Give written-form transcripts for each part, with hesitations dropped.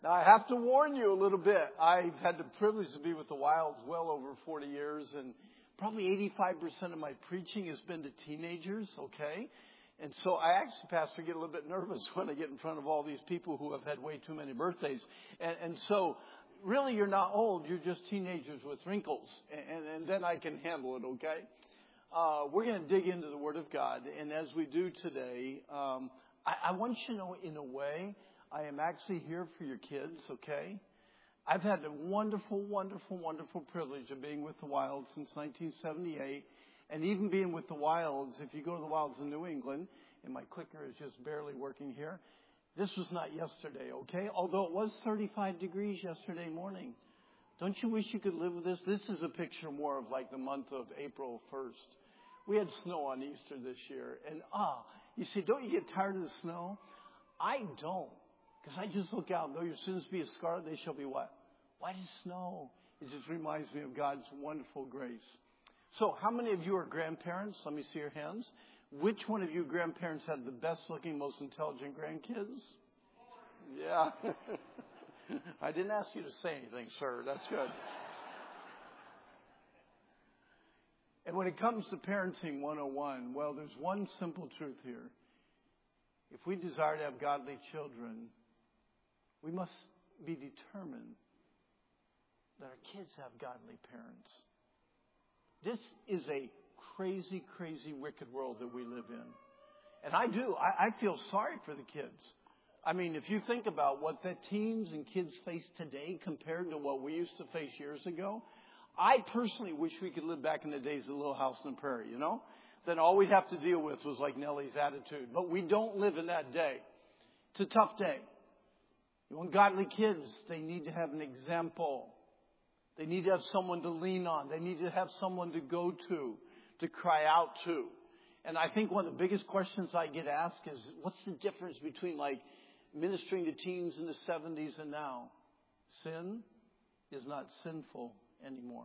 Now, I have to warn you a little bit. I've had the privilege to be with the Wilds well over 40 years, and probably 85% of my preaching has been to teenagers, okay? And so I actually, Pastor, get a little bit nervous when I get in front of all these people who have had way too many birthdays. And so, really, you're not old. You're just teenagers with wrinkles. And then I can handle it, okay? We're going to dig into the Word of God. And as we do today, I want you to know, in a way, I am actually here for your kids, okay? I've had the wonderful, wonderful, wonderful privilege of being with the Wilds since 1978. And even being with the Wilds, if you go to the Wilds in New England, and my clicker is just barely working here, this was not yesterday, okay? Although it was 35 degrees yesterday morning. Don't you wish you could live with this? This is a picture more of like the month of April 1st. We had snow on Easter this year. And you see, don't you get tired of the snow? I don't. Because I just look out, though your sins be as scarlet, they shall be what? White as snow. It just reminds me of God's wonderful grace. So, how many of you are grandparents? Let me see your hands. Which one of you grandparents have the best-looking, most intelligent grandkids? Yeah. I didn't ask you to say anything, sir. That's good. And when it comes to Parenting 101, well, there's one simple truth here. If we desire to have godly children, we must be determined that our kids have godly parents. This is a crazy, crazy, wicked world that we live in. And I feel sorry for the kids. I mean, if you think about what the teens and kids face today compared to what we used to face years ago, I personally wish we could live back in the days of Little House on the Prairie, you know? Then all we'd have to deal with was like Nellie's attitude. But we don't live in that day. It's a tough day. You want godly kids, they need to have an example. They need to have someone to lean on. They need to have someone to go to cry out to. And I think one of the biggest questions I get asked is, what's the difference between like ministering to teens in the 70s and now? Sin is not sinful anymore.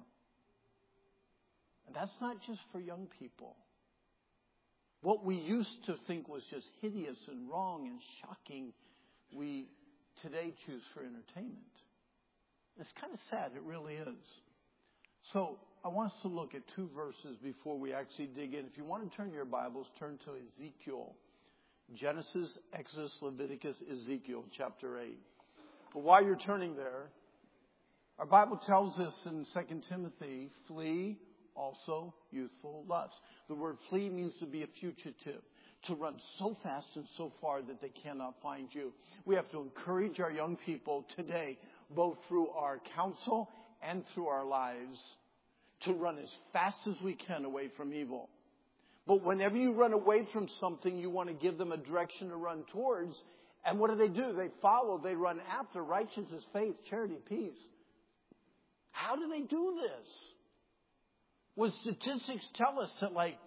And that's not just for young people. What we used to think was just hideous and wrong and shocking, we today choose for entertainment. It's kind of sad. It really is. So I want us to look at two verses before we actually dig in. If you want to turn your Bibles, turn to Ezekiel. Genesis, Exodus, Leviticus, Ezekiel, chapter 8. But while you're turning there, our Bible tells us in 2 Timothy, flee also youthful lust. The word flee means to be a fugitive, to run so fast and so far that they cannot find you. We have to encourage our young people today, both through our counsel and through our lives, to run as fast as we can away from evil. But whenever you run away from something, you want to give them a direction to run towards. And what do? They follow, they run after righteousness, faith, charity, peace. How do they do this? Well, statistics tell us that like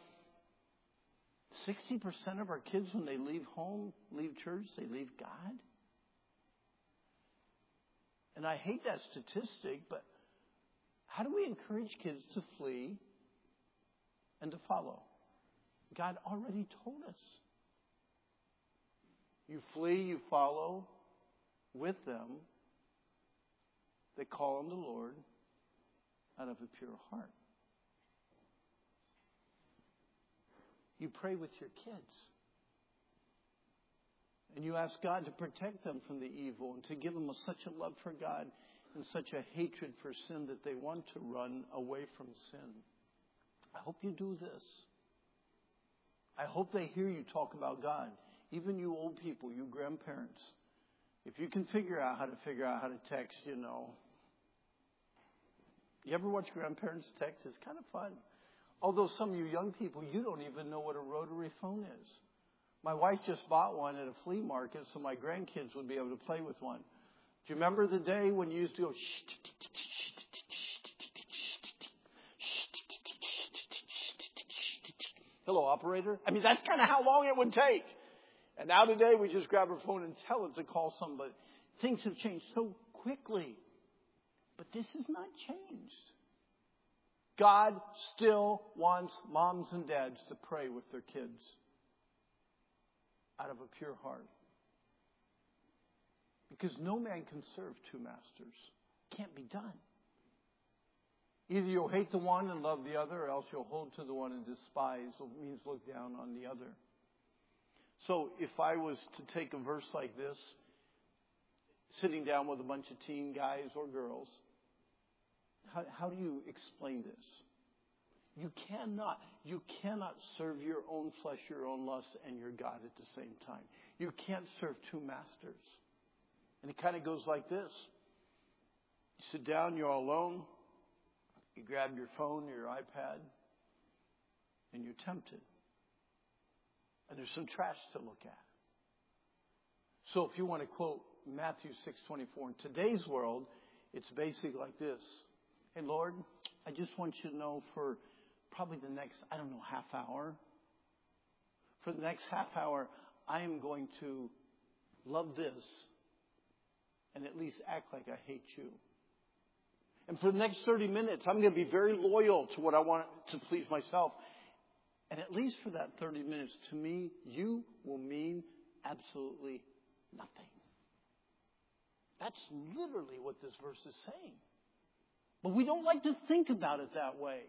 60% of our kids, when they leave home, leave church, they leave God. And I hate that statistic, but how do we encourage kids to flee and to follow? God already told us. You flee, you follow with them. They call on the Lord out of a pure heart. You pray with your kids. And you ask God to protect them from the evil and to give them such a love for God and such a hatred for sin that they want to run away from sin. I hope you do this. I hope they hear you talk about God. Even you old people, you grandparents. If you can figure out how to text, you know. You ever watch grandparents text? It's kind of fun. Although some of you young people, you don't even know what a rotary phone is. My wife just bought one at a flea market so my grandkids would be able to play with one. Do you remember the day when you used to go, hello, operator? I mean, that's kind of how long it would take. And now today we just grab our phone and tell it to call somebody. Things have changed so quickly. But this has not changed. God still wants moms and dads to pray with their kids out of a pure heart. Because no man can serve two masters. Can't be done. Either you'll hate the one and love the other, or else you'll hold to the one and despise, which means look down on the other. So if I was to take a verse like this, sitting down with a bunch of teen guys or girls, how do you explain this? You cannot serve your own flesh, your own lust, and your God at the same time. You can't serve two masters. And it kind of goes like this. You sit down, you're all alone. You grab your phone, your iPad, and you're tempted. And there's some trash to look at. So if you want to quote Matthew 6:24, in today's world, it's basically like this. Hey, Lord, I just want you to know for probably the next, half hour. For the next half hour, I am going to love this and at least act like I hate you. And for the next 30 minutes, I'm going to be very loyal to what I want to please myself. And at least for that 30 minutes, to me, you will mean absolutely nothing. That's literally what this verse is saying. But we don't like to think about it that way.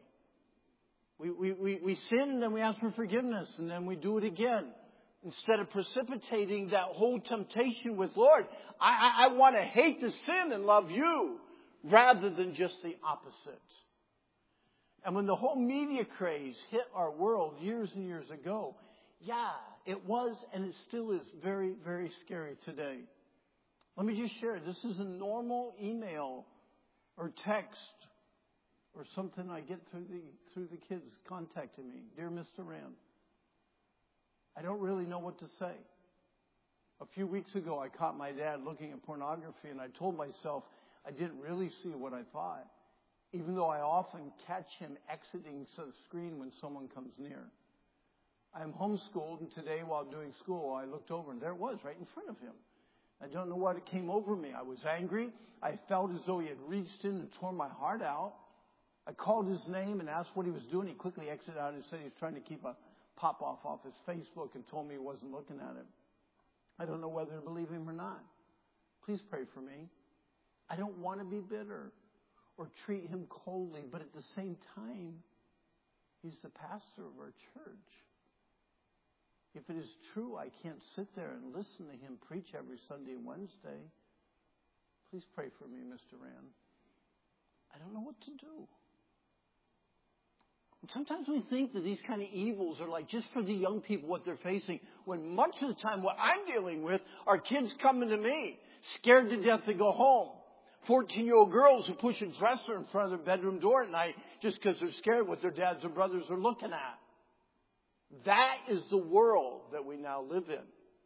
We sin and then we ask for forgiveness and then we do it again. Instead of precipitating that whole temptation with, Lord, I want to hate the sin and love you, rather than just the opposite. And when the whole media craze hit our world years and years ago, it was and it still is very, very scary today. Let me just share. This is a normal email or text or something I get through the kids contacting me. Dear Mr. Rand, I don't really know what to say. A few weeks ago, I caught my dad looking at pornography, and I told myself I didn't really see what I thought, even though I often catch him exiting the screen when someone comes near. I'm homeschooled, and today while doing school, I looked over, and there it was right in front of him. I don't know what it came over me. I was angry. I felt as though he had reached in and torn my heart out. I called his name and asked what he was doing. He quickly exited out and said he was trying to keep a pop-off off his Facebook and told me he wasn't looking at him. I don't know whether to believe him or not. Please pray for me. I don't want to be bitter or treat him coldly, but at the same time, he's the pastor of our church. If it is true I can't sit there and listen to him preach every Sunday and Wednesday, please pray for me, Mr. Rand. I don't know what to do. And sometimes we think that these kind of evils are like just for the young people, what they're facing, when much of the time what I'm dealing with are kids coming to me, scared to death to go home. 14-year-old girls who push a dresser in front of their bedroom door at night just because they're scared what their dads or brothers are looking at. That is the world that we now live in.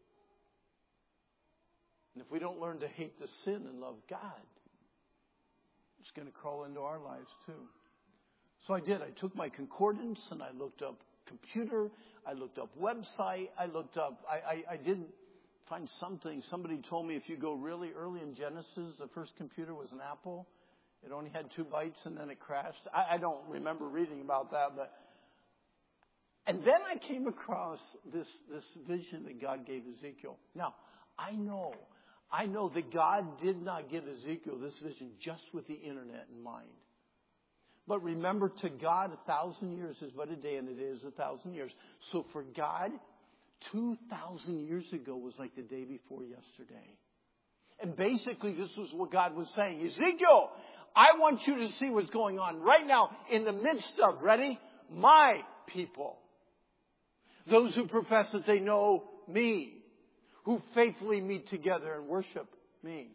And if we don't learn to hate the sin and love God, it's going to crawl into our lives too. So I did. I took my concordance and I looked up computer. I looked up website. I did find something. Somebody told me if you go really early in Genesis, the first computer was an Apple. It only had 2 bytes and then it crashed. I don't remember reading about that, and then I came across this vision that God gave Ezekiel. Now, I know that God did not give Ezekiel this vision just with the internet in mind. But remember, to God, 1,000 years is but a day, and it is 1,000 years. So for God, 2,000 years ago was like the day before yesterday. And basically, this was what God was saying. Ezekiel, I want you to see what's going on right now in the midst of, ready? My people. Those who profess that they know me, who faithfully meet together and worship me.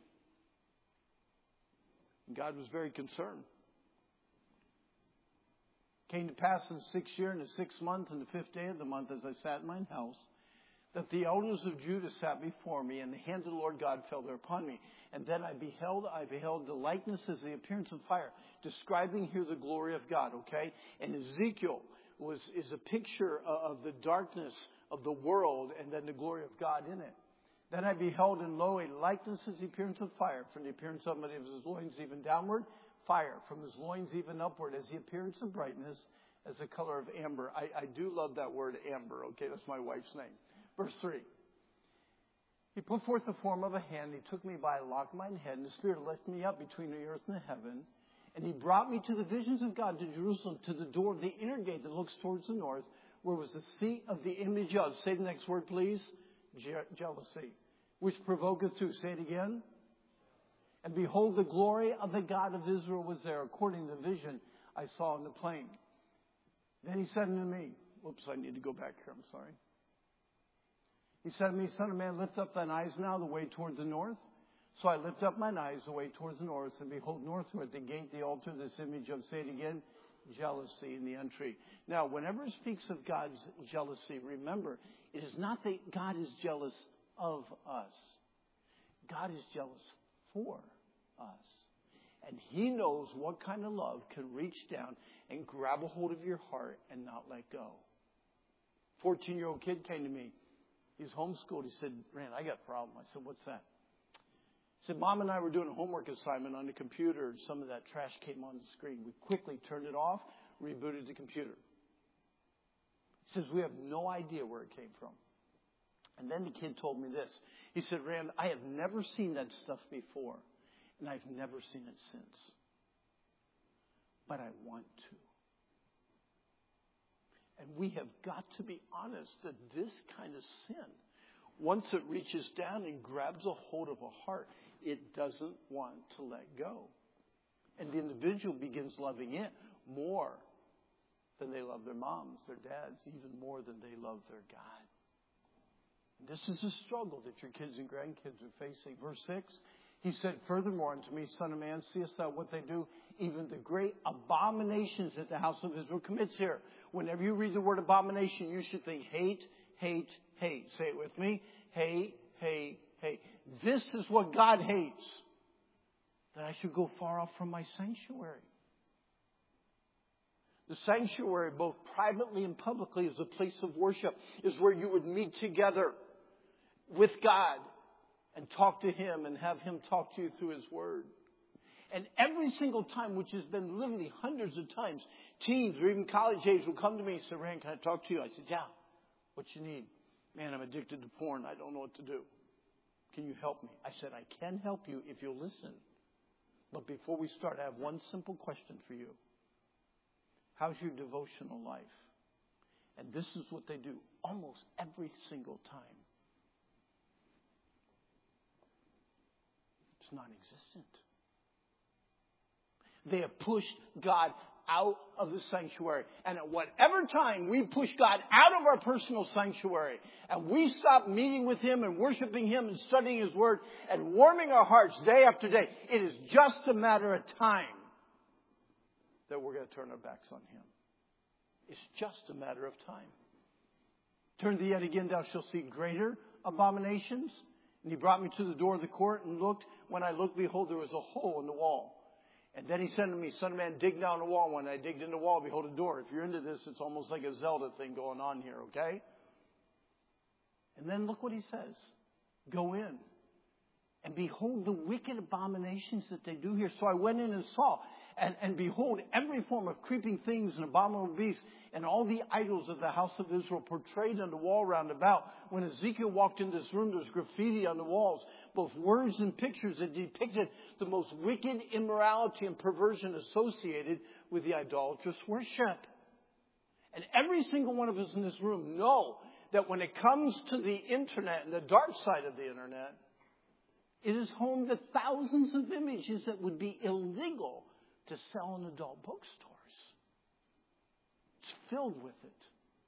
And God was very concerned. Came to pass in the 6th year, in the 6th month, and the 5th day of the month, as I sat in mine house, that the elders of Judah sat before me, and the hand of the Lord God fell there upon me. And then I beheld the likeness as the appearance of fire, describing here the glory of God, okay? And Ezekiel is a picture of the darkness of the world and then the glory of God in it. Then I beheld, and lo, a likeness as the appearance of fire, from the appearance of his loins even downward, fire from his loins even upward, as the appearance of brightness, as the color of amber. I do love that word amber, okay? That's my wife's name. Verse 3. He put forth the form of a hand. He took me by a lock of mine head, and the Spirit lifted me up between the earth and the heaven. And he brought me to the visions of God, to Jerusalem, to the door of the inner gate that looks towards the north, where was the seat of the image of, say the next word, please, jealousy, which provoketh to, say it again. And behold, the glory of the God of Israel was there, according to the vision I saw in the plain. Then he said unto me, whoops, I need to go back here, I'm sorry. He said to me, Son of man, lift up thine eyes now the way toward the north. So I lift up mine eyes the way towards the north, and behold, northward at the gate, the altar, this image of, say it again, jealousy in the entry. Now, whenever it speaks of God's jealousy, remember, it is not that God is jealous of us. God is jealous for us. And He knows what kind of love can reach down and grab a hold of your heart and not let go. 14-year-old kid came to me. He's homeschooled. He said, Rand, I got a problem. I said, what's that? He said, Mom and I were doing a homework assignment on the computer, and some of that trash came on the screen. We quickly turned it off, rebooted the computer. He says, we have no idea where it came from. And then the kid told me this. He said, Rand, I have never seen that stuff before, and I've never seen it since. But I want to. And we have got to be honest that this kind of sin, once it reaches down and grabs a hold of a heart, it doesn't want to let go. And the individual begins loving it more than they love their moms, their dads, even more than they love their God. And this is a struggle that your kids and grandkids are facing. Verse 6, he said, furthermore unto me, Son of man, seest thou what they do? Even the great abominations that the house of Israel commits here. Whenever you read the word abomination, you should think hate, hate, hate. Say it with me. Hate, hate, hate. This is what God hates. That I should go far off from my sanctuary. The sanctuary, both privately and publicly, is a place of worship. Is where you would meet together with God and talk to Him and have Him talk to you through His Word. And every single time, which has been literally hundreds of times, teens or even college age will come to me and say, Rand, can I talk to you? I said, yeah. What you need? Man, I'm addicted to porn. I don't know what to do. Can you help me? I said, I can help you if you'll listen. But before we start, I have one simple question for you. How's your devotional life? And this is what they do almost every single time. It's non-existent. They have pushed God out of the sanctuary. And at whatever time we push God out of our personal sanctuary and we stop meeting with Him and worshiping Him and studying His Word and warming our hearts day after day, it is just a matter of time that we're going to turn our backs on Him. It's just a matter of time. Turn thee yet again, thou shalt see greater abominations. And He brought me to the door of the court and looked. When I looked, behold, there was a hole in the wall. And then He said to me, Son of man, dig down the wall. When I digged in the wall, behold, a door. If you're into this, it's almost like a Zelda thing going on here, okay? And then look what He says. Go in. And behold the wicked abominations that they do here. So I went in and saw. And behold, every form of creeping things and abominable beasts and all the idols of the house of Israel portrayed on the wall round about. When Ezekiel walked in this room, there's graffiti on the walls, both words and pictures that depicted the most wicked immorality and perversion associated with the idolatrous worship. And every single one of us in this room know that when it comes to the internet and the dark side of the internet, it is home to thousands of images that would be illegal to sell in adult bookstores. It's filled with it.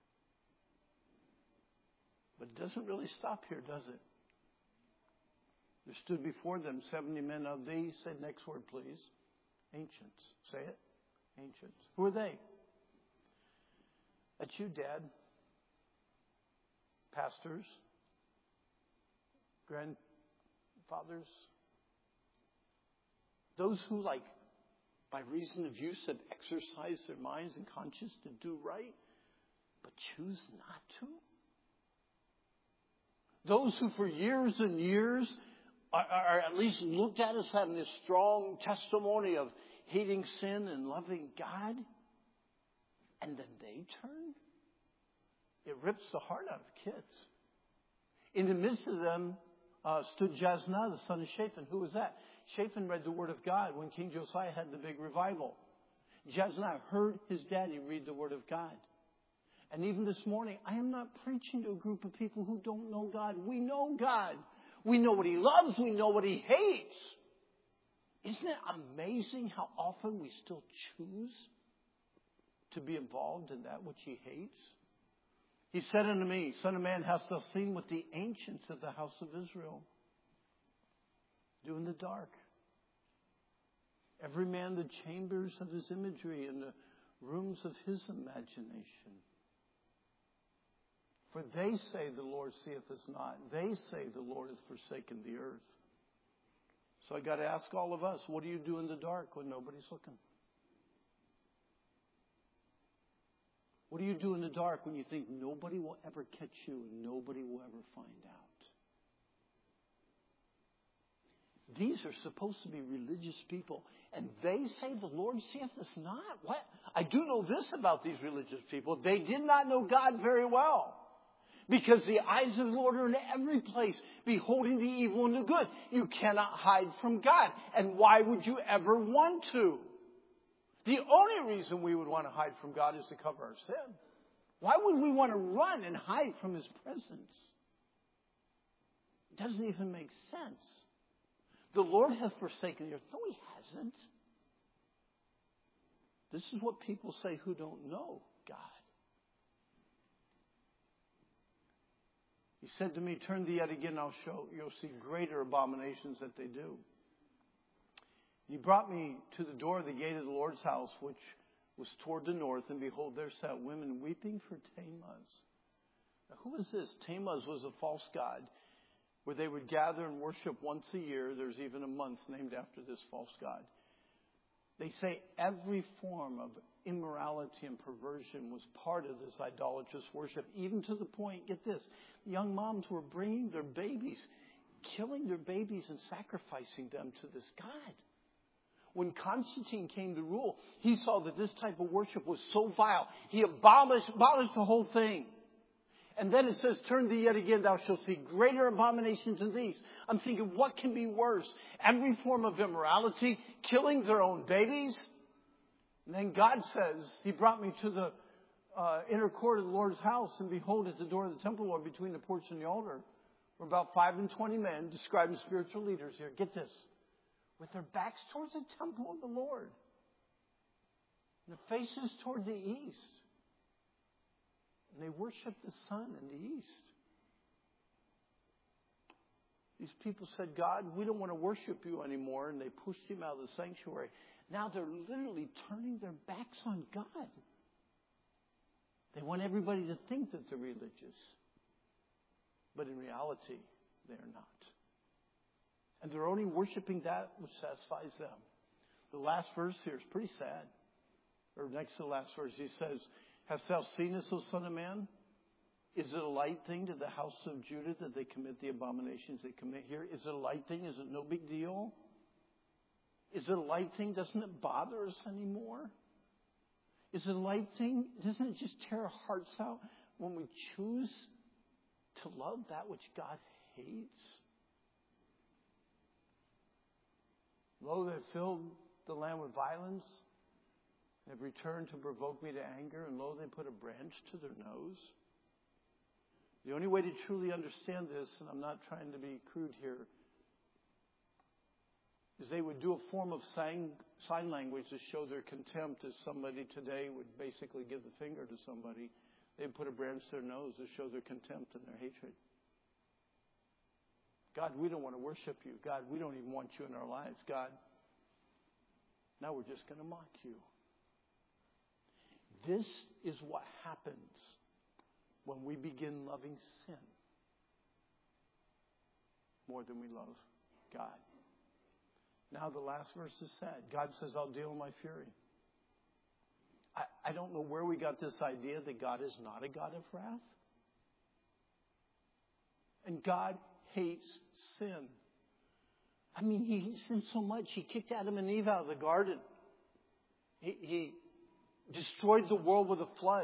But it doesn't really stop here, does it? There stood before them 70 men of these. Say the next word, please. Ancients. Say it. Ancients. Who are they? That's you, Dad. Pastors. Grandfathers. Those who, by reason of use, have exercised their minds and conscience to do right, but choose not to. Those who for years and years are at least looked at as having this strong testimony of hating sin and loving God. And then they turn. It rips the heart out of kids. In the midst of them stood Jasnah, the son of Shaphan. Who was that? Shaphan read the Word of God when King Josiah had the big revival. Jasnah heard his daddy read the Word of God. And even this morning, I am not preaching to a group of people who don't know God. We know God. We know what He loves. We know what He hates. Isn't it amazing how often we still choose to be involved in that which He hates? He said unto me, Son of man, hast thou seen what the ancients of the house of Israel do in the dark? Every man the chambers of his imagery and the rooms of his imagination. For they say the Lord seeth us not. They say the Lord hath forsaken the earth. So I got to ask all of us, what do you do in the dark when nobody's looking? What do you do in the dark when you think nobody will ever catch you and nobody will ever find out? These are supposed to be religious people. And they say the Lord seeth us not. What? I do know this about these religious people. They did not know God very well. Because the eyes of the Lord are in every place, beholding the evil and the good. You cannot hide from God. And why would you ever want to? The only reason we would want to hide from God is to cover our sin. Why would we want to run and hide from His presence? It doesn't even make sense. The Lord hath forsaken the earth. No, He hasn't. This is what people say who don't know God. He said to me, turn thee yet again, you'll see greater abominations that they do. He brought me to the door of the gate of the Lord's house, which was toward the north, and behold, there sat women weeping for Tammuz. Now, who is this? Tammuz was a false god, where they would gather and worship once a year. There's even a month named after this false god. They say every form of immorality and perversion was part of this idolatrous worship, even to the point, get this, young moms were bringing their babies, killing their babies and sacrificing them to this god. When Constantine came to rule, he saw that this type of worship was so vile. He abolished the whole thing. And then it says, turn thee yet again, thou shalt see greater abominations than these. I'm thinking, what can be worse? Every form of immorality, killing their own babies. And then God says, He brought me to the inner court of the Lord's house, and behold, at the door of the temple, Lord, between the porch and the altar, were about 5 and 20 men, describing spiritual leaders here. Get this. With their backs towards the temple of the Lord. And their faces toward the east. And they worship the sun in the east. These people said, God, we don't want to worship you anymore. And they pushed Him out of the sanctuary. Now they're literally turning their backs on God. They want everybody to think that they're religious. But in reality, they are not. And they're only worshiping that which satisfies them. The last verse here is pretty sad. Or next to the last verse, He says, hast thou seen this, O son of man? Is it a light thing to the house of Judah that they commit the abominations they commit here? Is it a light thing? Is it no big deal? Is it a light thing? Doesn't it bother us anymore? Is it a light thing? Doesn't it just tear our hearts out when we choose to love that which God hates? Lo, they filled the land with violence, and have returned to provoke me to anger, and lo, they put a branch to their nose. The only way to truly understand this, and I'm not trying to be crude here, is they would do a form of sign language to show their contempt, as somebody today would basically give the finger to somebody. They'd put a branch to their nose to show their contempt and their hatred. God, we don't want to worship you. God, we don't even want you in our lives. God, now we're just going to mock you. This is what happens when we begin loving sin more than we love God. Now the last verse is sad. God says, I'll deal in my fury. I don't know where we got this idea that God is not a God of wrath. And God hates sin. I mean, He hates sin so much. He kicked Adam and Eve out of the garden. He destroyed the world with a flood.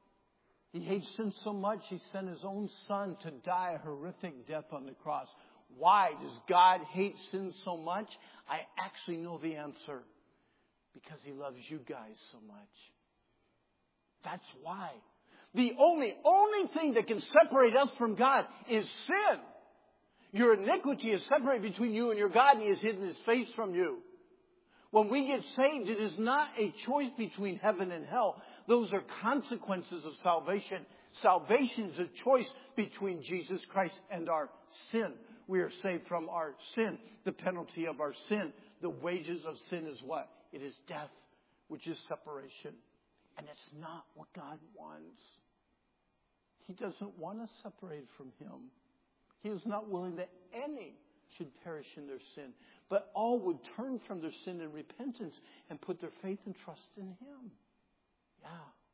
He hates sin so much, He sent His own Son to die a horrific death on the cross. Why does God hate sin so much? I actually know the answer. Because He loves you guys so much. That's why. The only thing that can separate us from God is sin. Your iniquity is separated between you and your God, and He has hidden His face from you. When we get saved, it is not a choice between heaven and hell. Those are consequences of salvation. Salvation is a choice between Jesus Christ and our sin. We are saved from our sin. The penalty of our sin, the wages of sin is what? It is death, which is separation. And it's not what God wants. He doesn't want us separated from Him. He is not willing that any should perish in their sin, but all would turn from their sin in repentance and put their faith and trust in Him. Yeah.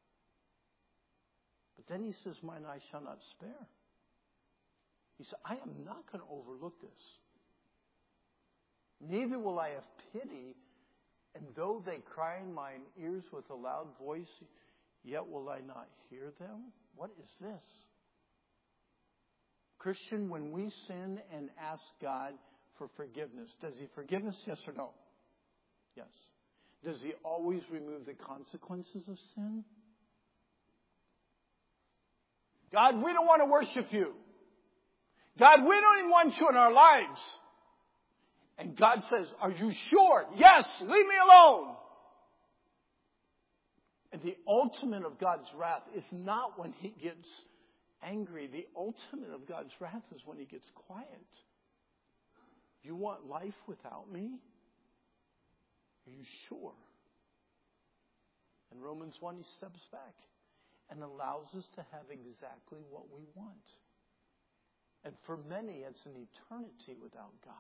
But then He says, mine eye shall not spare. He said, I am not going to overlook this. Neither will I have pity, and though they cry in mine ears with a loud voice, yet will I not hear them? What is this? Christian, when we sin and ask God for forgiveness, does He forgive us? Yes or no? Yes. Does He always remove the consequences of sin? God, we don't want to worship You. God, we don't even want You in our lives. And God says, are you sure? Yes, leave me alone. And the ultimate of God's wrath is not when He gets angry. The ultimate of God's wrath is when He gets quiet. You want life without me? Are you sure? In Romans 1, He steps back and allows us to have exactly what we want. And for many, it's an eternity without God.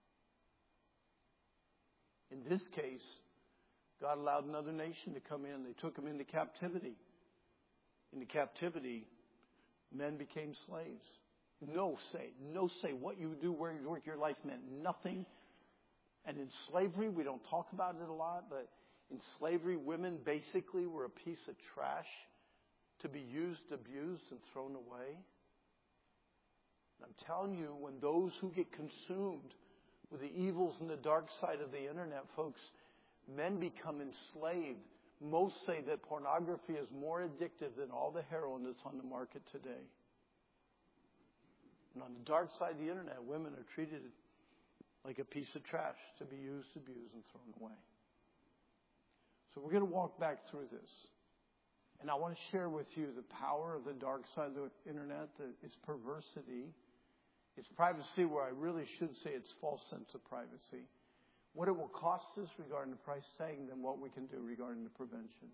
In this case, God allowed another nation to come in. They took them into captivity. In the captivity, men became slaves. No say. What you do, where you work, your life meant nothing. And in slavery, we don't talk about it a lot, but in slavery, women basically were a piece of trash to be used, abused, and thrown away. And I'm telling you, when those who get consumed with the evils and the dark side of the internet, folks, men become enslaved. Most say that pornography is more addictive than all the heroin that's on the market today. And on the dark side of the internet, women are treated like a piece of trash to be used, abused, and thrown away. So we're going to walk back through this. And I want to share with you the power of the dark side of the internet, its perversity, its privacy, where I really should say its false sense of privacy. What it will cost us regarding the price tag, and then what we can do regarding the prevention.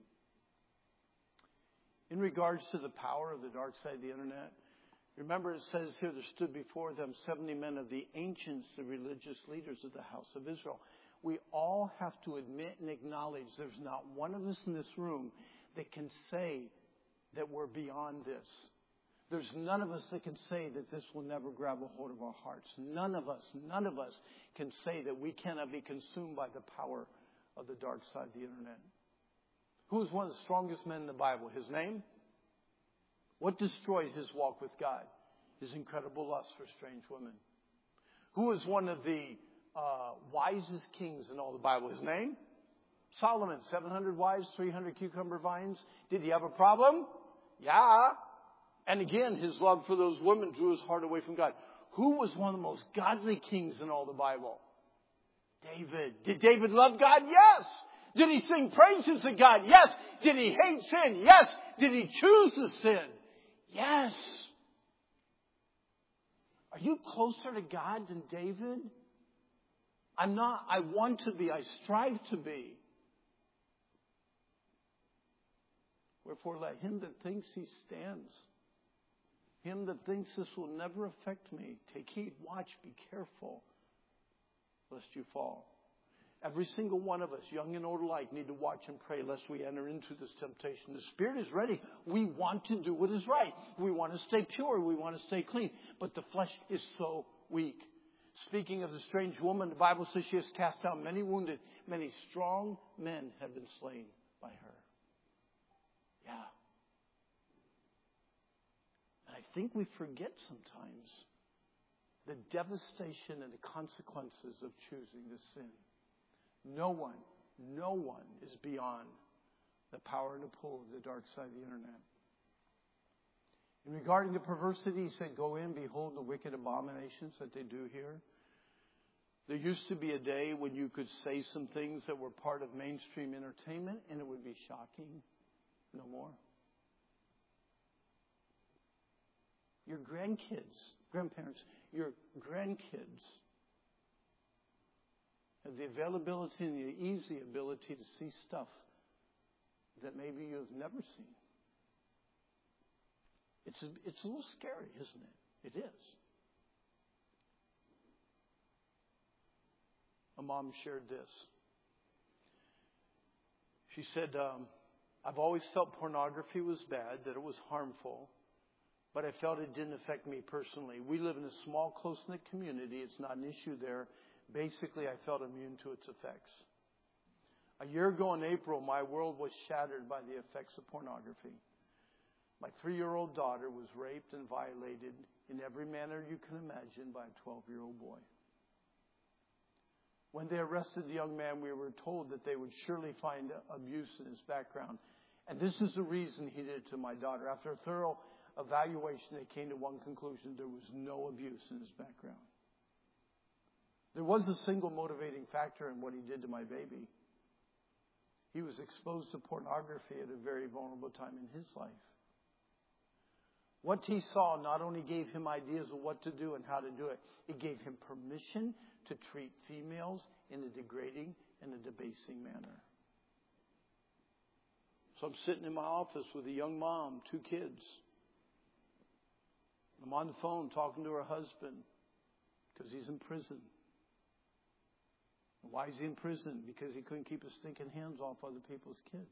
In regards to the power of the dark side of the internet, remember it says here, there stood before them 70 men of the ancients, the religious leaders of the house of Israel. We all have to admit and acknowledge there's not one of us in this room that can say that we're beyond this. There's none of us that can say that this will never grab a hold of our hearts. None of us can say that we cannot be consumed by the power of the dark side of the internet. Who is one of the strongest men in the Bible? His name? What destroyed his walk with God? His incredible lust for strange women. Who is one of the wisest kings in all the Bible? His name? Solomon. 700 wives, 300 cucumber vines. Did he have a problem? Yeah. And again, his love for those women drew his heart away from God. Who was one of the most godly kings in all the Bible? David. Did David love God? Yes. Did he sing praises to God? Yes. Did he hate sin? Yes. Did he choose to sin? Yes. Are you closer to God than David? I'm not. I want to be. I strive to be. Wherefore let him that thinks he stands, him that thinks this will never affect me, take heed, watch, be careful, lest you fall. Every single one of us, young and old alike, need to watch and pray lest we enter into this temptation. The Spirit is ready. We want to do what is right. We want to stay pure. We want to stay clean. But the flesh is so weak. Speaking of the strange woman, the Bible says she has cast out many wounded. Many strong men have been slain by her. Yeah. And I think we forget sometimes the devastation and the consequences of choosing to sin. No one is beyond the power and the pull of the dark side of the internet. In regarding the perversity, he said, go in, behold the wicked abominations that they do here. There used to be a day when you could say some things that were part of mainstream entertainment and it would be shocking. No more. Your grandparents, your grandkids have the availability and the easy ability to see stuff that maybe you've never seen. It's a little scary, isn't it? It is. A mom shared this. She said, I've always felt pornography was bad, that it was harmful, but I felt it didn't affect me personally. We live in a small, close-knit community. It's not an issue there. Basically, I felt immune to its effects. A year ago in April, my world was shattered by the effects of pornography. My 3-year-old daughter was raped and violated in every manner you can imagine by a 12-year-old boy. When they arrested the young man, we were told that they would surely find abuse in his background. And this is the reason he did it to my daughter. After a thorough evaluation, they came to one conclusion: there was no abuse in his background. There was a single motivating factor in what he did to my baby. He was exposed to pornography at a very vulnerable time in his life. What he saw not only gave him ideas of what to do and how to do it, it gave him permission to treat females in a degrading and a debasing manner. So I'm sitting in my office with a young mom, 2 kids. I'm on the phone talking to her husband because he's in prison. And why is he in prison? Because he couldn't keep his stinking hands off other people's kids.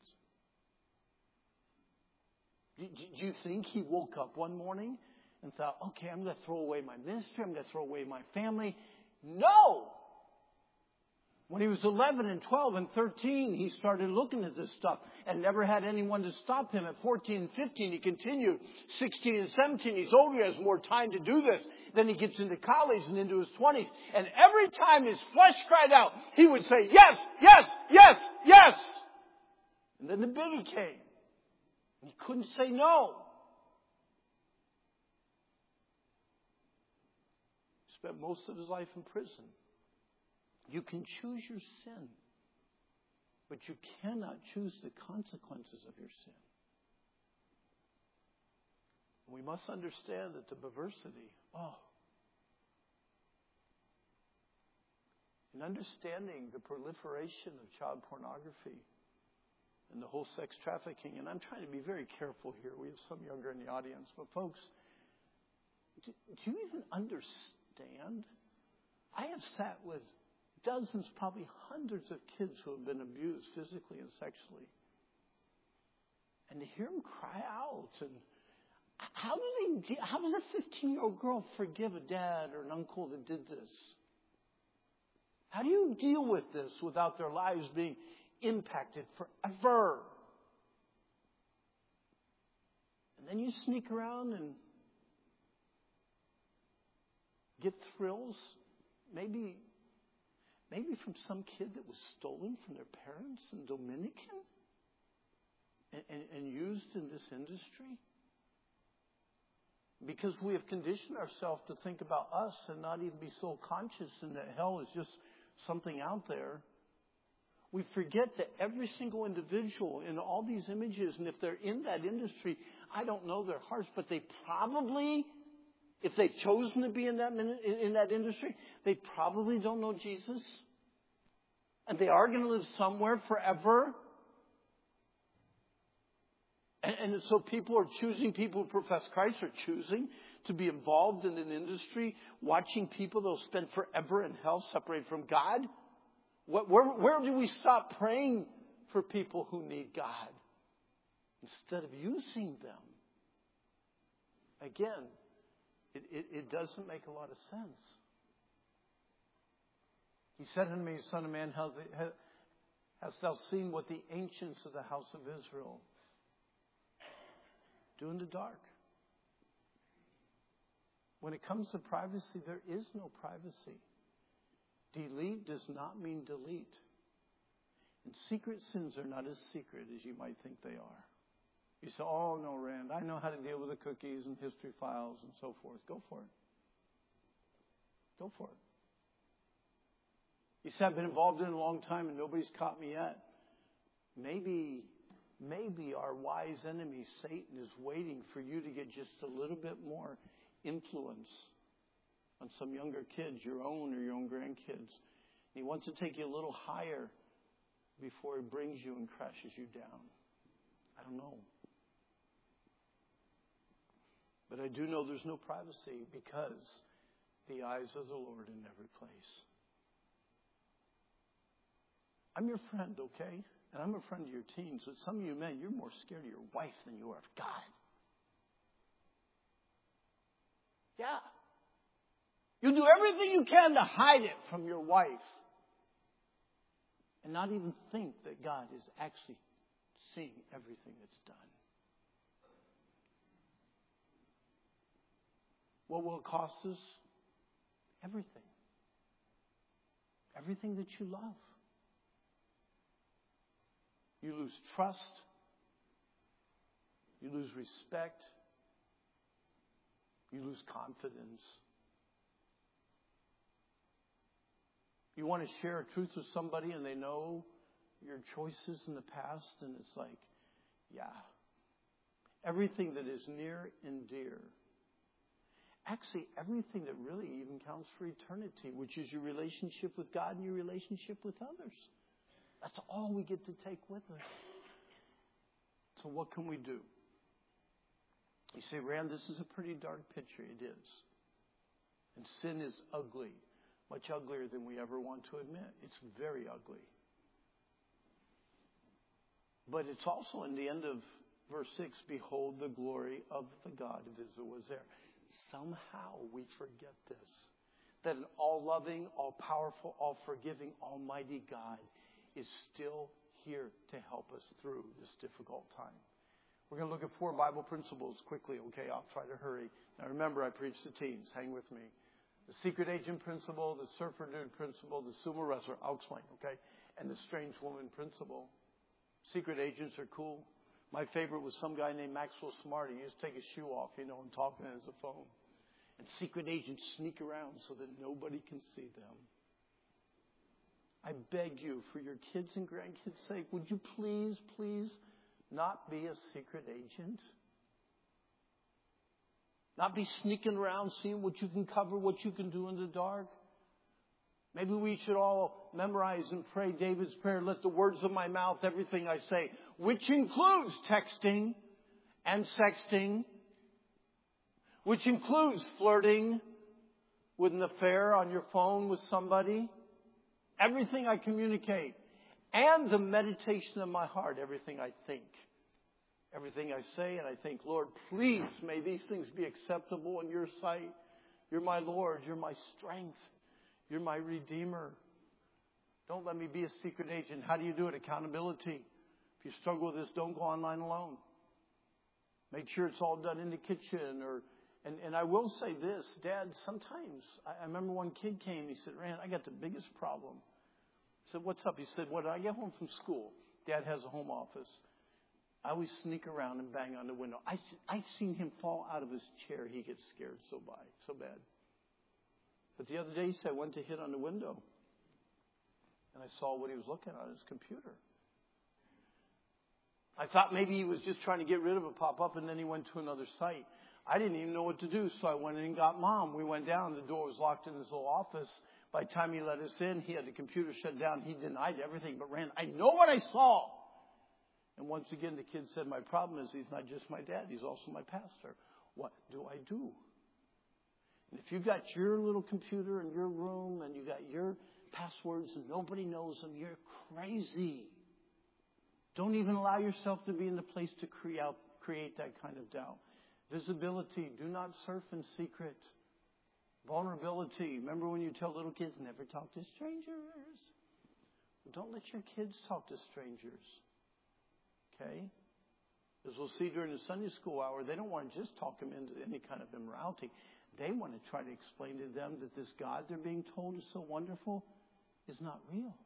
Do you think he woke up one morning and thought, okay, I'm going to throw away my ministry, I'm going to throw away my family? No! When he was 11 and 12 and 13, he started looking at this stuff and never had anyone to stop him. At 14 and 15, he continued. 16 and 17, he's older, he has more time to do this. Then he gets into college and into his 20s. And every time his flesh cried out, he would say, yes, yes, yes, yes. And then the biggie came. He couldn't say no. He spent most of his life in prison. You can choose your sin, but you cannot choose the consequences of your sin. We must understand that the perversity, in understanding the proliferation of child pornography and the whole sex trafficking, and I'm trying to be very careful here. We have some younger in the audience, but folks, do you even understand? I have sat with dozens, probably hundreds of kids who have been abused physically and sexually. And to hear them cry out, and how does a 15-year-old girl forgive a dad or an uncle that did this? How do you deal with this without their lives being impacted forever? And then you sneak around and get thrills, maybe from some kid that was stolen from their parents in Dominican and used in this industry. Because we have conditioned ourselves to think about us and not even be so conscious and that hell is just something out there. We forget that every single individual in all these images, and if they're in that industry, I don't know their hearts, but they probably, if they've chosen to be in that industry, they probably don't know Jesus. And they are going to live somewhere forever. And so people who profess Christ are choosing to be involved in an industry, watching people they'll spend forever in hell separated from God. Where do we stop praying for people who need God instead of using them? Again, it doesn't make a lot of sense. He said unto me, Son of man, hast thou seen what the ancients of the house of Israel do in the dark? When it comes to privacy, there is no privacy. Delete does not mean delete. And secret sins are not as secret as you might think they are. You say, oh, no, Rand, I know how to deal with the cookies and history files and so forth. Go for it. Go for it. You say, I've been involved in it a long time and nobody's caught me yet. Maybe our wise enemy, Satan, is waiting for you to get just a little bit more influence on some younger kids, your own or your own grandkids. He wants to take you a little higher before he brings you and crashes you down. I don't know. But I do know there's no privacy because the eyes of the Lord in every place. I'm your friend, okay? And I'm a friend of your teens. But some of you men, you're more scared of your wife than you are of God. Yeah. You do everything you can to hide it from your wife. And not even think that God is actually seeing everything that's done. What will it cost us? Everything. Everything that you love. You lose trust. You lose respect. You lose confidence. You want to share a truth with somebody and they know your choices in the past and it's like, yeah. Everything that is near and dear. Actually, everything that really even counts for eternity, which is your relationship with God and your relationship with others. That's all we get to take with us. So what can we do? You say, Rand, this is a pretty dark picture. It is. And sin is ugly. Much uglier than we ever want to admit. It's very ugly. But it's also in the end of verse 6, behold, the glory of the God of Israel was there. Somehow we forget this. That an all-loving, all-powerful, all-forgiving, almighty God is still here to help us through this difficult time. We're going to look at 4 Bible principles quickly. Okay, I'll try to hurry. Now remember, I preach to teens. Hang with me. The secret agent principle, the surfer dude principle, the sumo wrestler. I'll explain, okay? And the strange woman principle. Secret agents are cool. My favorite was some guy named Maxwell Smart. He used to take his shoe off, and talk on his phone. And secret agents sneak around so that nobody can see them. I beg you, for your kids' and grandkids' sake, would you please not be a secret agent? Not be sneaking around, seeing what you can cover, what you can do in the dark. Maybe we should all memorize and pray David's prayer, let the words of my mouth, everything I say, which includes texting and sexting, which includes flirting with an affair on your phone with somebody, everything I communicate, and the meditation of my heart, everything I think. Everything I say, and I think, Lord, please, may these things be acceptable in your sight. You're my Lord. You're my strength. You're my Redeemer. Don't let me be a secret agent. How do you do it? Accountability. If you struggle with this, don't go online alone. Make sure it's all done in the kitchen. And I will say this, Dad, sometimes, I remember one kid came, he said, Rand, I got the biggest problem. I said, what's up? He said, when I get home from school, Dad has a home office. I always sneak around and bang on the window. I've seen him fall out of his chair. He gets scared so bad. But the other day, he said, I went to hit on the window. And I saw what he was looking at on his computer. I thought maybe he was just trying to get rid of a pop-up, and then he went to another site. I didn't even know what to do, so I went in and got Mom. We went down. The door was locked in his little office. By the time he let us in, he had the computer shut down. He denied everything. But Rand, I know what I saw. And once again, the kid said, my problem is he's not just my dad. He's also my pastor. What do I do? And if you got your little computer in your room and you got your passwords and nobody knows them, you're crazy. Don't even allow yourself to be in the place to create that kind of doubt. Visibility. Do not surf in secret. Vulnerability. Remember when you tell little kids, never talk to strangers. Don't let your kids talk to strangers. Okay? As we'll see during the Sunday school hour, they don't want to just talk them into any kind of immorality. They want to try to explain to them that this God they're being told is so wonderful is not real.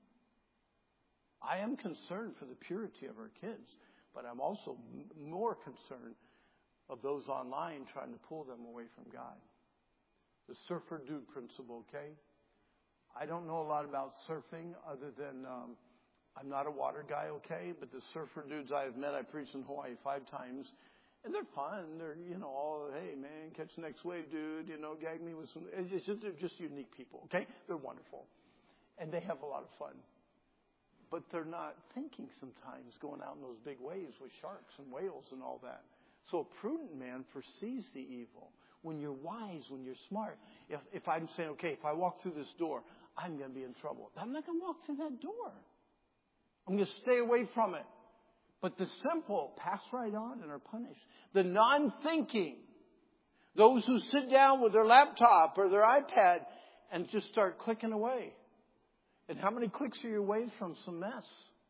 I am concerned for the purity of our kids, but I'm also more concerned of those online trying to pull them away from God. The surfer dude principle, okay? I don't know a lot about surfing other than I'm not a water guy, okay? But the surfer dudes I have met, I preached in Hawaii 5 times. And they're fun. They're, all, hey, man, catch the next wave, dude. Gag me with some. They're just unique people, okay? They're wonderful. And they have a lot of fun. But they're not thinking sometimes going out in those big waves with sharks and whales and all that. So a prudent man foresees the evil. When you're wise, when you're smart, if I'm saying, okay, if I walk through this door, I'm going to be in trouble. I'm not going to walk through that door. I'm going to stay away from it. But the simple pass right on and are punished. The non-thinking, those who sit down with their laptop or their iPad and just start clicking away. And how many clicks are you away from some mess?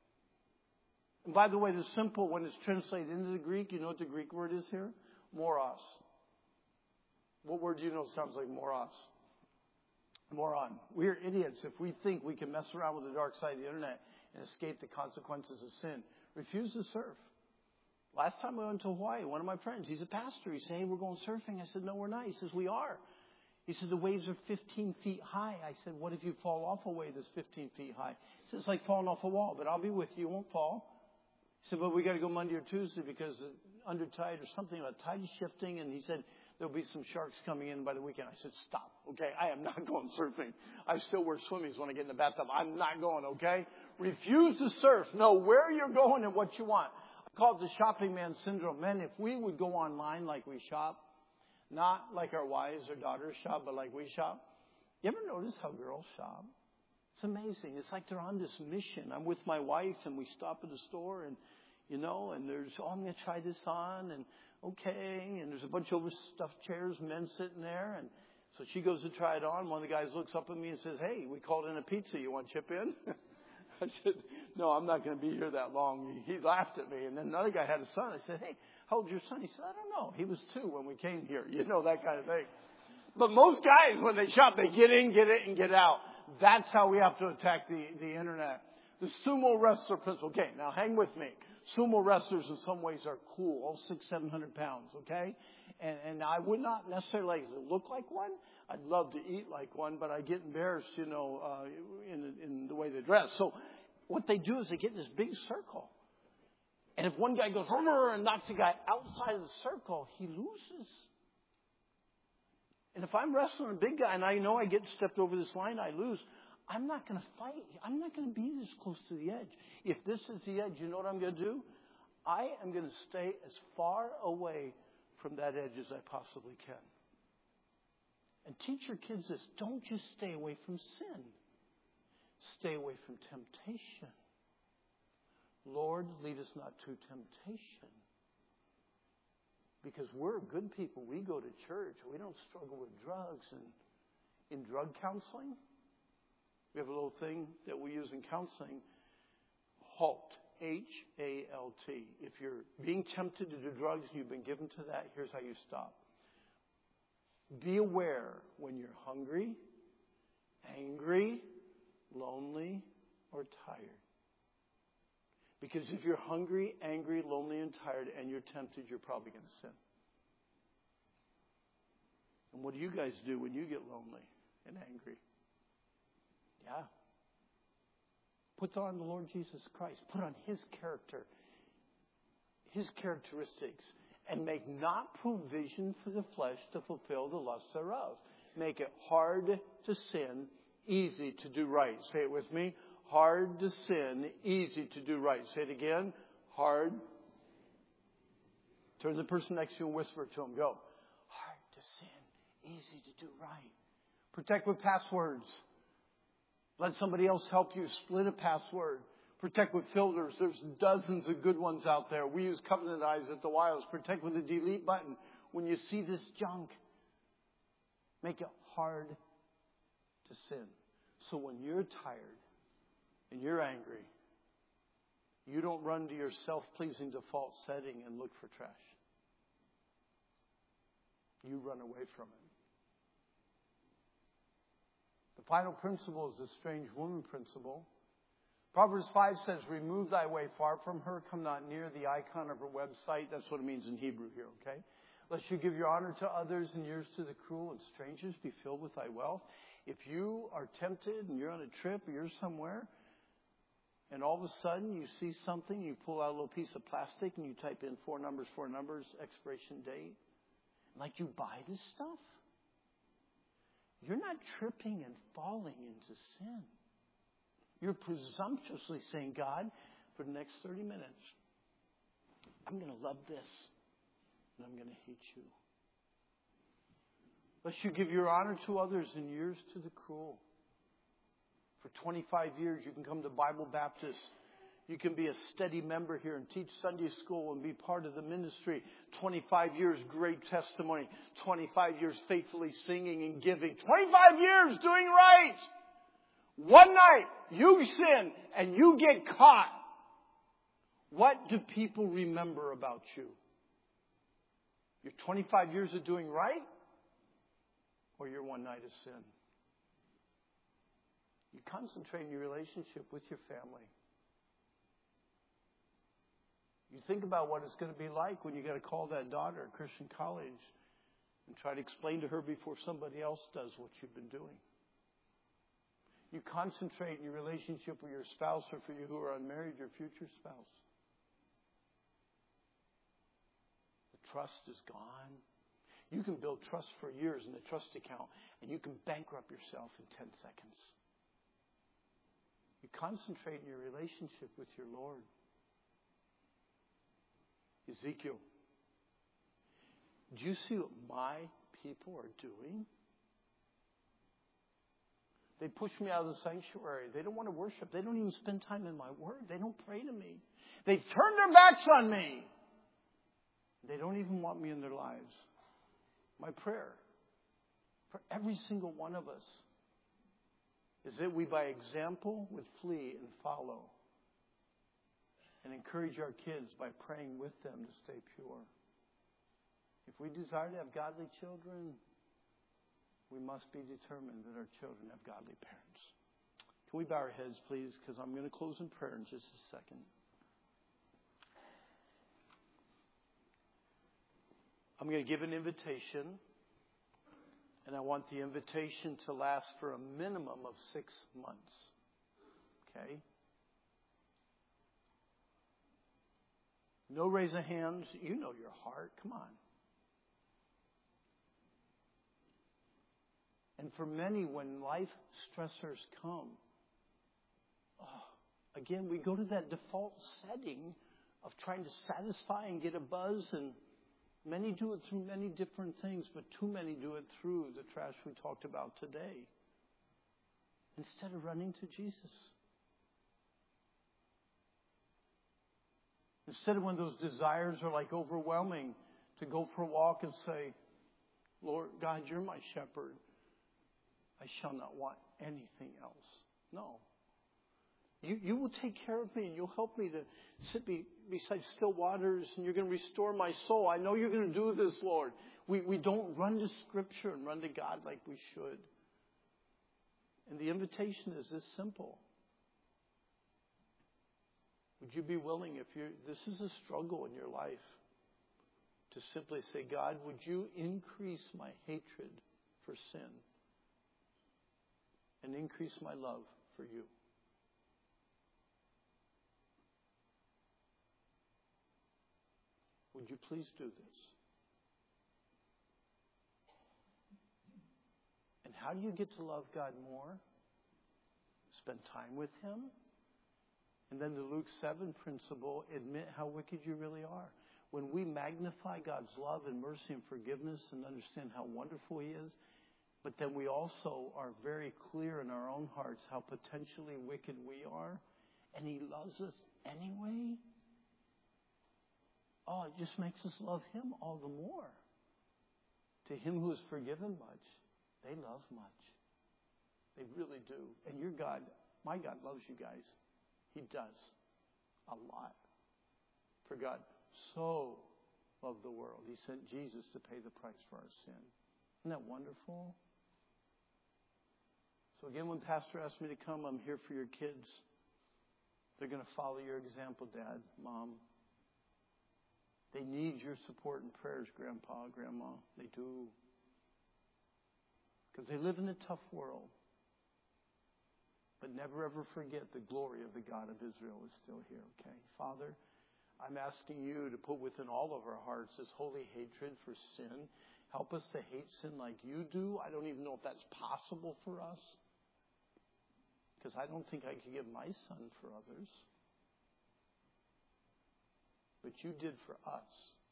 And by the way, the simple, when it's translated into the Greek, you know what the Greek word is here? Moros. What word do you know sounds like moros? Moron. We're idiots if we think we can mess around with the dark side of the internet and escape the consequences of sin. Refuse to surf. Last time I went to Hawaii, one of my friends, he's a pastor. He said, hey, we're going surfing. I said, no, we're not. He says, we are. He said, the waves are 15 feet high. I said, what if you fall off a wave that's 15 feet high? He said, it's like falling off a wall, but I'll be with you. You won't fall. He said, but we got to go Monday or Tuesday because under tide or something about tide shifting. And he said, there'll be some sharks coming in by the weekend. I said, stop, okay? I am not going surfing. I still wear swimmies when I get in the bathtub. I'm not going, okay? Refuse to surf. Know where you're going and what you want. I call it the shopping man syndrome. Men, if we would go online like we shop, not like our wives or daughters shop, but like we shop. You ever notice how girls shop? It's amazing. It's like they're on this mission. I'm with my wife and we stop at the store and, and there's, I'm going to try this on and okay. And there's a bunch of overstuffed chairs, men sitting there. And so she goes to try it on. One of the guys looks up at me and says, hey, we called in a pizza. You want to chip in? I said, no, I'm not going to be here that long. He laughed at me. And then another guy had a son. I said, hey, how old's your son? He said, I don't know. He was 2 when we came here. That kind of thing. But most guys, when they shop, they get in, get it, and get out. That's how we have to attack the internet. The sumo wrestler principle. Okay, now hang with me. Sumo wrestlers in some ways are cool. All 600-700 pounds, okay? And I would not necessarily like to look like one. I'd love to eat like one, but I get embarrassed, in the way they dress. So what they do is they get in this big circle. And if one guy goes and knocks the guy outside of the circle, he loses. And if I'm wrestling a big guy and I know I get stepped over this line, I lose. I'm not going to fight. I'm not going to be this close to the edge. If this is the edge, you know what I'm going to do? I am going to stay as far away from that edge as I possibly can. And teach your kids this. Don't just stay away from sin. Stay away from temptation. Lord, lead us not to temptation. Because we're good people. We go to church. We don't struggle with drugs. And in drug counseling, we have a little thing that we use in counseling, HALT, H-A-L-T. If you're being tempted to do drugs and you've been given to that, here's how you stop. Be aware when you're hungry, angry, lonely, or tired. Because if you're hungry, angry, lonely, and tired, and you're tempted, you're probably going to sin. And what do you guys do when you get lonely and angry? Yeah. Put on the Lord Jesus Christ. Put on His character, His characteristics, and make not provision for the flesh to fulfill the lust thereof. Make it hard to sin, easy to do right. Say it with me. Hard to sin, easy to do right. Say it again. Hard. Turn to the person next to you and whisper to him. Go. Hard to sin, easy to do right. Protect with passwords. Let somebody else help you split a password. Protect with filters. There's dozens of good ones out there. We use Covenant Eyes at the Wilds. Protect with the delete button. When you see this junk, make it hard to sin. So when you're tired and you're angry, you don't run to your self-pleasing default setting and look for trash. You run away from it. final principle is the strange woman principle. Proverbs 5 says, remove thy way far from her, come not near the icon of her website. That's what it means in Hebrew here, okay? Lest you give your honor to others and yours to the cruel, and strangers be filled with thy wealth. If you are tempted and you're on a trip or you're somewhere, and all of a sudden you see something, you pull out a little piece of plastic and you type in 4 numbers, expiration date. Like you buy this stuff. You're not tripping and falling into sin. You're presumptuously saying, God, for the next 30 minutes, I'm going to love this and I'm going to hate you. Lest you give your honor to others and yours to the cruel. For 25 years, you can come to Bible Baptist. You can be a steady member here and teach Sunday school and be part of the ministry. 25 years, great testimony. 25 years faithfully singing and giving. 25 years doing right. One night, you sin and you get caught. What do people remember about you? Your 25 years of doing right or your one night of sin? You concentrate in your relationship with your family. You think about what it's going to be like when you got to call that daughter at Christian college and try to explain to her before somebody else does what you've been doing. You concentrate in your relationship with your spouse, or for you who are unmarried, your future spouse. The trust is gone. You can build trust for years in the trust account, and you can bankrupt yourself in 10 seconds. You concentrate in your relationship with your Lord. Ezekiel, do you see what my people are doing? They push me out of the sanctuary. They don't want to worship. They don't even spend time in my word. They don't pray to me. They've turned their backs on me. They don't even want me in their lives. My prayer for every single one of us is that we, by example, would flee and follow and encourage our kids by praying with them to stay pure. If we desire to have godly children, we must be determined that our children have godly parents. Can we bow our heads, please? Because I'm going to close in prayer in just a second. I'm going to give an invitation, and I want the invitation to last for a minimum of 6 months. Okay? No raise of hands. You know your heart. Come on. And for many, when life stressors come, again, we go to that default setting of trying to satisfy and get a buzz. And many do it through many different things, but too many do it through the trash we talked about today. Instead of running to Jesus. Instead of when those desires are like overwhelming, to go for a walk and say, Lord God, you're my shepherd. I shall not want anything else. No. You will take care of me, and you'll help me to sit beside still waters, and you're going to restore my soul. I know you're going to do this, Lord. We don't run to Scripture and run to God like we should. And the invitation is this simple. Would you be willing, if this is a struggle in your life, to simply say, God, would you increase my hatred for sin and increase my love for you? Would you please do this? And how do you get to love God more? Spend time with Him. And then the Luke 7 principle, admit how wicked you really are. When we magnify God's love and mercy and forgiveness and understand how wonderful He is, but then we also are very clear in our own hearts how potentially wicked we are, and He loves us anyway, it just makes us love Him all the more. To him who is forgiven much, they love much. They really do. And your God, my God, loves you guys. He does. A lot. For God so loved the world, He sent Jesus to pay the price for our sin. Isn't that wonderful? So again, when Pastor asked me to come, I'm here for your kids. They're going to follow your example, Dad, Mom. They need your support and prayers, Grandpa, Grandma. They do. Because they live in a tough world. But never ever forget the glory of the God of Israel is still here, okay? Father, I'm asking you to put within all of our hearts this holy hatred for sin. Help us to hate sin like you do. I don't even know if that's possible for us. Because I don't think I could give my son for others. But you did for us.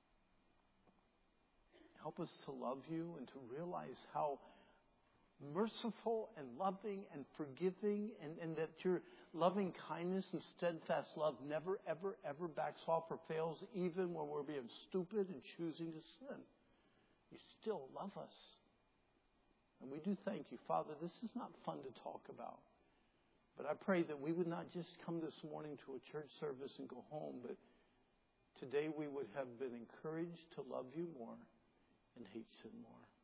Help us to love you and to realize how merciful and loving and forgiving and that your loving kindness and steadfast love never, ever, ever backs off or fails, even when we're being stupid and choosing to sin. You still love us. And we do thank you. Father, this is not fun to talk about. But I pray that we would not just come this morning to a church service and go home, but today we would have been encouraged to love you more and hate sin more.